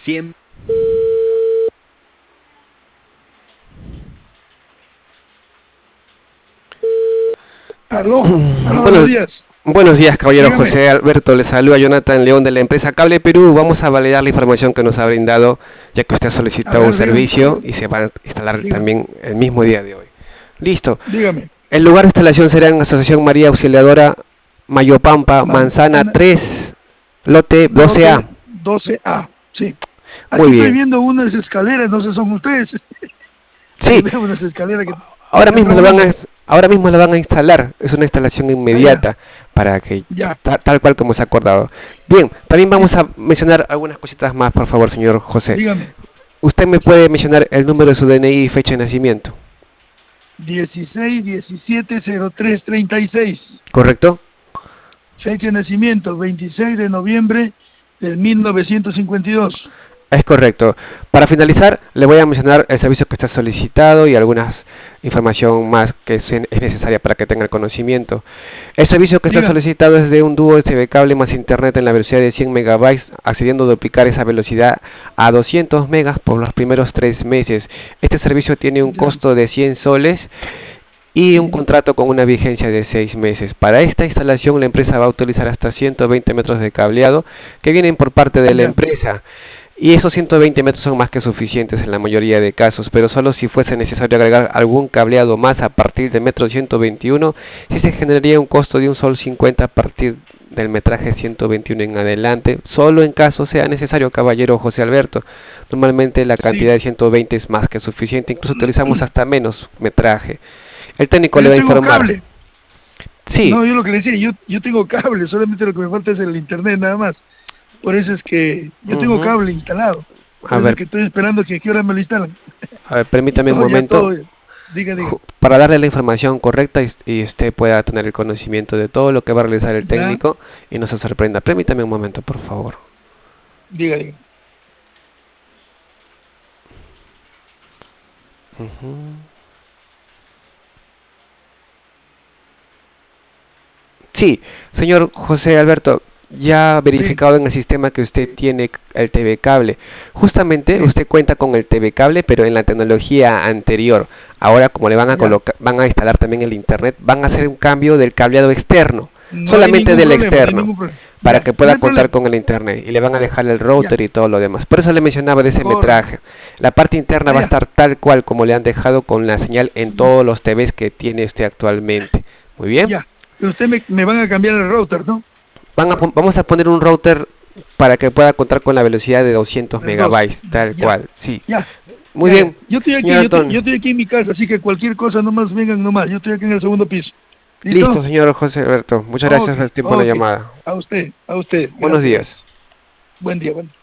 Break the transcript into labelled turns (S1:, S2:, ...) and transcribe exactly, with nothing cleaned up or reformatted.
S1: cien.
S2: Aló, aló, buenos
S3: Buenos,
S2: días.
S3: buenos días, caballero
S2: Dígame.
S3: José Alberto. Le saluda Jonathan León de la empresa Cable Perú. Vamos a validar la información que nos ha brindado, ya que usted ha
S2: A
S3: solicitado
S2: ver,
S3: un
S2: dígame,
S3: servicio y se va a instalar
S2: dígame,
S3: también el mismo día de hoy. Listo.
S2: dígame.
S3: El lugar de instalación será en Asociación María Auxiliadora Mayopampa, Manzana
S2: Manzana,
S3: tres, lote doce A.
S2: lote doce A, sí.
S3: Muy
S2: Aquí estoy
S3: bien.
S2: viendo unas escaleras, no sé, son ustedes. Ahí
S3: Sí,
S2: veo unas escaleras que
S3: ahora
S2: están
S3: mismo lo van a,
S2: trabajando.
S3: ahora mismo lo van a instalar. Es una instalación
S2: Ah, ya,
S3: inmediata para que
S2: ya,
S3: ta- tal cual como se ha acordado. Bien, también vamos a
S2: listo.
S3: mencionar algunas cositas más, por favor, señor José.
S2: Dígame,
S3: ¿Usted me puede mencionar el número de su D N I y fecha de nacimiento?
S2: dieciséis diecisiete cero tres treinta y seis.
S3: ¿Correcto?
S2: Fecha de nacimiento, veintiséis de noviembre del mil novecientos cincuenta y dos.
S3: Es correcto. Para finalizar, le voy a mencionar el servicio que está solicitado y algunas información más que es es necesaria para que tenga el conocimiento. El servicio que está
S2: Dígame,
S3: solicitado es de un dúo U S B cable más internet en la velocidad de cien megabytes, accediendo a duplicar esa velocidad a doscientos megas por los primeros tres meses. Este servicio tiene un
S2: ya,
S3: costo de cien soles y un
S2: sí,
S3: contrato con una vigencia de seis meses. Para esta instalación, la empresa va a utilizar hasta ciento veinte metros de cableado que vienen por parte de la
S2: ya,
S3: empresa. Y esos ciento veinte metros son más que suficientes en la mayoría de casos, pero solo si fuese necesario agregar algún cableado más a partir del metro ciento veintiuno, sí se generaría un costo de un sol cincuenta a partir del metraje ciento veintiuno en adelante, solo en caso sea necesario, caballero José Alberto. Normalmente la cantidad
S2: sí.
S3: de ciento veinte es más que suficiente, incluso utilizamos hasta menos metraje. El técnico
S2: Pero
S3: le
S2: yo
S3: va a
S2: tengo
S3: informar.
S2: cable.
S3: Sí,
S2: No, yo lo que le decía, yo, yo tengo cable, solamente lo que me falta es el internet nada más. Por eso es que yo tengo
S3: ujú.
S2: cable instalado.
S3: A
S2: Por eso es
S3: ver,
S2: que estoy esperando que a qué hora me lo instalan.
S3: a ver,
S2: Y
S3: permítame un
S2: todo, ya
S3: momento.
S2: todo. Diga, diga.
S3: Ju- para darle la información correcta y, y usted pueda tener el conocimiento de todo lo que va a realizar el
S2: Ya,
S3: técnico y no se sorprenda. Permítame un momento, por favor.
S2: diga, diga.
S3: Ujú. Sí, señor José Alberto, ya
S2: Sí,
S3: verificado en el sistema que usted tiene el T V cable. Justamente
S2: sí,
S3: usted cuenta con el T V cable, pero en la tecnología anterior. Ahora, como le van a
S2: ya.
S3: colocar, van a instalar también el internet, van a hacer un cambio del cableado externo,
S2: No hay
S3: solamente
S2: ningún
S3: del
S2: problema, no hay
S3: externo,
S2: ningún problema.
S3: para
S2: Ya,
S3: que
S2: no
S3: pueda
S2: hay
S3: contar
S2: problema.
S3: con el internet y le van a dejar el
S2: Ya,
S3: router y todo lo demás. Por eso le mencionaba de ese
S2: correcto.
S3: metraje. La parte interna
S2: Ah,
S3: va a
S2: ya,
S3: estar tal cual como le han dejado con la señal en todos los T Vs que tiene usted actualmente. Muy bien.
S2: ya. Pero usted me, me van a cambiar el router, ¿no?
S3: Van a pon- vamos a poner un router para que pueda contar con la velocidad de doscientos
S2: El dos.
S3: megabytes, tal
S2: Ya,
S3: cual. Sí.
S2: ya,
S3: Muy
S2: ya, ya.
S3: bien,
S2: Yo estoy
S3: señor
S2: aquí, yo estoy, yo
S3: Antonio.
S2: estoy aquí en mi casa, así que cualquier cosa nomás vengan nomás. Yo estoy aquí en el segundo piso.
S3: Listo,
S2: ¿Listo?
S3: señor José Alberto. Muchas
S2: Ok,
S3: gracias por el tiempo de la
S2: ok.
S3: llamada.
S2: A usted, a usted.
S3: Buenos
S2: Gracias,
S3: días.
S2: gracias. Buen día, buen día.